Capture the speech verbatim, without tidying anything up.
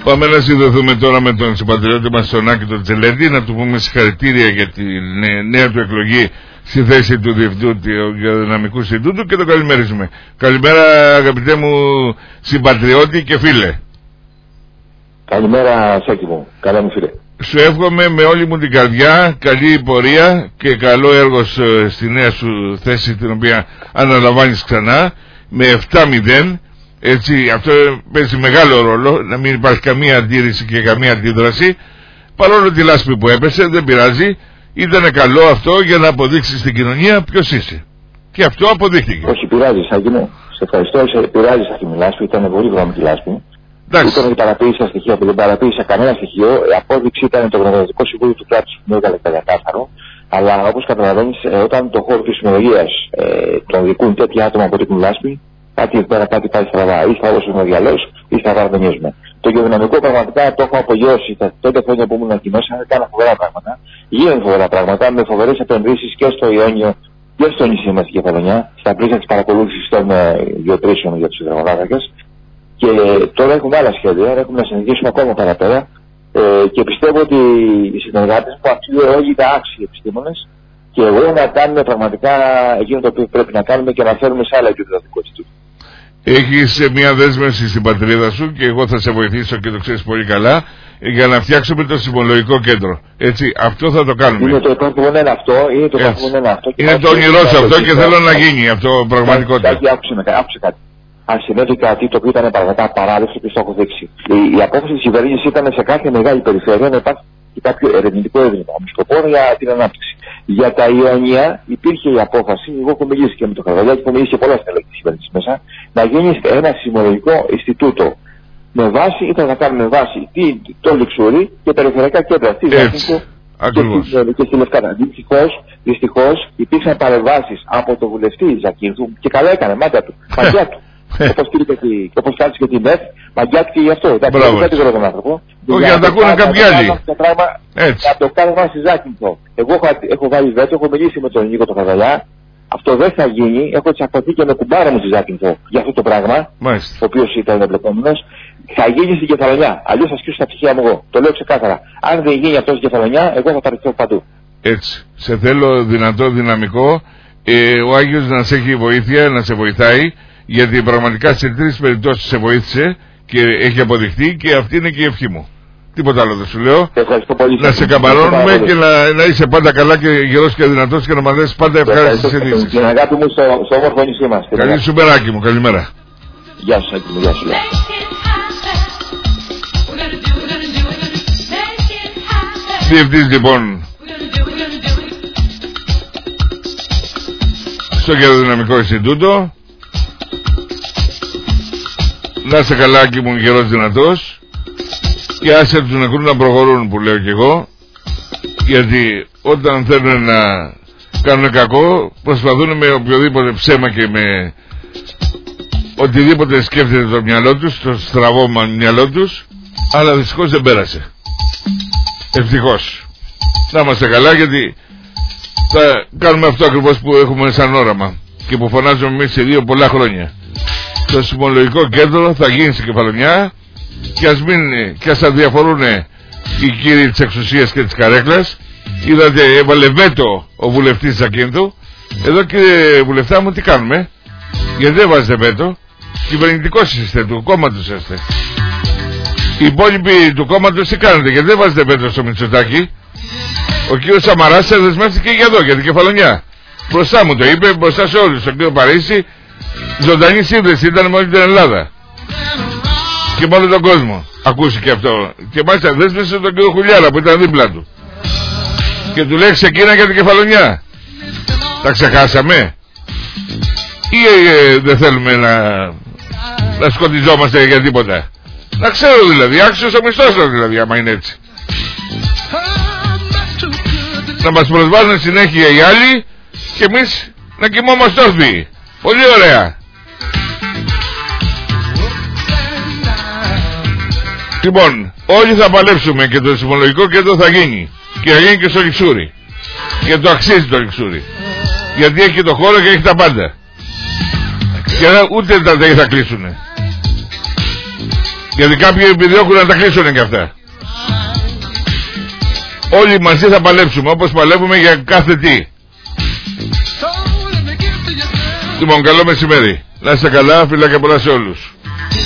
Πάμε να συνδεθούμε τώρα με τον συμπατριώτη μας τον Άκη τον Τζελέντη, να του πούμε συγχαρητήρια για τη νέα του εκλογή στη θέση του Διευθυντού του Γεωδυναμικού Ινστιτούτου και τον καλημερίζουμε. Καλημέρα αγαπητέ μου συμπατριώτη και φίλε. Καλημέρα Σάκη μου, καλά μου φίλε. Σου εύχομαι με όλη μου την καρδιά καλή πορεία και καλό έργο στη νέα σου θέση την οποία αναλαμβάνεις ξανά με επτά μηδέν. Έτσι, αυτό παίζει μεγάλο ρόλο, να μην υπάρχει καμία αντίρρηση και καμία αντίδραση. Παρόλο τη λάσπη που έπεσε, δεν πειράζει. Ήταν καλό αυτό για να αποδείξεις στην κοινωνία ποιος είσαι. Και αυτό αποδείχθηκε. Όχι, πειράζει, Σάκη μου. Σε ευχαριστώ, σε πειράζει αυτή τη λάσπη. Ήταν πολύ βρώμικη λάσπη. Εντάξει. Ούτε παραποίησα στοιχεία που δεν παραποίησα κανένα στοιχείο. Η απόδειξη ήταν το Γνωμοδοτικό Συμβούλιο του Κράτους που μου έκανε κατακάθαρο. Αλλά όπως καταλαβαίνεις, όταν το χώρο της συνολογίας ε, τον δικούν τέτοια άτομα που ρίχνουν λάσπη, κάτι εδώ πέρα κάτι πάει στραβά. Ή στραβός είναι ο διαλός, ή στραβά δεν νιώζουμε. Το γεωδυναμικό πραγματικά το έχω απογειώσει τα πέντε χρόνια που ήμουν ανακοινώσει, έκανα φοβερά πράγματα. Γίνονται φοβερά πράγματα με φοβερές επενδύσεις και στο Ιόνιο και στο νησί μας στην Κεφαλονιά, στα πλαίσια της παρακολούθησης των γεωτρήσεων για τους υδρογονάδακες. Και τώρα έχουμε άλλα σχέδια, έχουμε να συνεχίσουμε ακόμα παραπέρα. Ε, και πιστεύω ότι οι συνεργάτες μου αυτοί όλοι τα άξιοι επιστήμονες και εγώ να κάνουμε πραγματικά εκείνο το οποίο πρέπει να κάνουμε και να φέρουμε σε άλλα επίπεδα του. Έχεις μια δέσμευση στην πατρίδα σου και εγώ θα σε βοηθήσω και το ξέρεις πολύ καλά για να φτιάξουμε το Συμμολογικό Κέντρο. Έτσι, αυτό θα το κάνουμε. Είναι το υπαρχόν ένα αυτό, είναι το υπαρχόν ένα αυτό. Είναι το όνειρό σου αυτό και θέλω να γίνει αυτό πραγματικότητα. Άκουσε κάτι. Αν συνέβη κάτι το οποίο ήταν πραγματικά παράδοξο και στο έχω δείξει. Η, η απόφαση της κυβέρνησης ήταν σε κάθε μεγάλη περιφέρεια να υπάρχει και κάποιο ερευνητικό ίδρυμα, μισθοπόρο για την ανάπτυξη. Για τα Ιόνια υπήρχε η απόφαση, εγώ έχω μιλήσει και με τον Καρβαλιάκη, έχω μιλήσει και πολλά στελέχη της κυβέρνησης μέσα, να γίνει ένα συμμολογικό Ινστιτούτο. Με βάση, ήταν να κάνουμε βάση το Λιξούρι και περιφερειακά κέντρα. Στη Ζάκυνθο και στη Λευκάδα. Δυστυχώς, δυστυχώς υπήρξαν παρεμβάσεις από τον βουλευτή Ζακίνθου και καλά έκανε, μάτια του, μάτια του. Όπως κάτσε και την ΕΦ, μαγκιάτηκε γι' αυτό. Δεν την βρω τον άνθρωπο. Όχι, να τα ακούνε κάποιοι άλλοι. Να το κάνουμε στη Ζάκυνθο. Εγώ έχω βάλει βέτο, έχω μιλήσει με τον Νίκο τον Καβαλιά. Αυτό δεν θα γίνει. Έχω τσακωθεί και με κουμπάρα μου στη Ζάκυνθο για αυτό το πράγμα. Μάλιστα. Ο οποίος ήταν εμπλεκόμενος. Θα γίνει στην Κεφαλονιά. Αλλιώς θα σκίσω τα ψυχία μου εγώ. Το λέω ξεκάθαρα. Αν δεν γίνει αυτό στην Κεφαλονιά, εγώ θα παραιτηθώ παντού. Έτσι. Σε θέλω δυνατό, δυναμικό. Ε, ο Άγιος να σε έχει βοήθεια, να σε βοηθάει. Γιατί πραγματικά σε τρεις περιπτώσεις σε βοήθησε και έχει αποδειχτεί και αυτή είναι και η ευχή μου. Τίποτα άλλο δεν σου λέω. Πολύ, να σε καμπαρώνουμε και να, να είσαι πάντα καλά και γερός και δυνατός και να μας δώσεις πάντα ευχάριστες ειδήσεις. Την αγάπη μου στο, στο όμορφο νησί μας. Καλή σου μεράκι μου, καλημέρα. Γεια σου, Άκη μου, γεια σου. Διευθύντης λοιπόν στο Γεωδυναμικό Ινστιτούτο. Να είσαι καλά Άκη μου, γερός δυνατός και άσε τους νεκρούς να προχωρούν που λέω και εγώ, γιατί όταν θέλουν να κάνουν κακό προσπαθούν με οποιοδήποτε ψέμα και με οτιδήποτε σκέφτεται το μυαλό τους, το στραβό μυαλό τους, αλλά δυστυχώς δεν πέρασε. Ευτυχώς. Να είμαστε καλά, γιατί θα κάνουμε αυτό ακριβώς που έχουμε σαν όραμα και που φωνάζουμε εμείς σε δύο πολλά χρόνια. Το Συμμολογικό Κέντρο θα γίνει στην Κεφαλονιά και ας, μην, και ας αδιαφορούν οι κύριοι της εξουσίας και της καρέκλας. Είδατε, έβαλε βέτο ο βουλευτής Ζακίνθου. Εδώ κύριε βουλευτά μου τι κάνουμε? Γιατί δεν βάζετε βέτο? Κυβερνητικός είστε, του κόμματος είστε. Οι υπόλοιποι του κόμματος τι κάνετε? Γιατί δεν βάζετε βέτο στο Μητσοτάκη? Ο κύριος Σαμαράς δεσμεύτηκε για εδώ, για την Κεφαλονιά. Μπροστά μου το είπε, μπροστά σε όλους. Ο κύριο Παρίσι, ζωντανή σύνδεση ήταν με όλη την Ελλάδα και με όλο τον κόσμο. Ακούστηκε αυτό. Και μάλιστα δέσμευσε τον κύριο Χουλιάρα που ήταν δίπλα του και του λέει ξεκίνα για την Κεφαλονιά. Τα ξεχάσαμε ή ε, δεν θέλουμε να, να σκοτιζόμαστε για τίποτα? Να ξέρω δηλαδή, άξιος ο μισθός δηλαδή, άμα είναι έτσι. Να μας προσβάλλουν συνέχεια οι άλλοι και εμείς να κοιμόμαστε όρθιοι. Πολύ ωραία. Λοιπόν, όλοι θα παλέψουμε και το Συμμολογικό Κέντρο θα γίνει. Και θα γίνει και στο Λιξούρι. Και το αξίζει το Λιξούρι. Γιατί έχει το χώρο και έχει τα πάντα. Και ούτε τα ΔΕΗ θα κλείσουνε. Γιατί κάποιοι επιδιώκουν να τα κλείσουν και αυτά. Όλοι μαζί θα παλέψουμε όπως παλεύουμε για κάθε τι. Λοιπόν, καλό μεσημέρι. Να είστε καλά, φιλάκια πολλά σε όλους.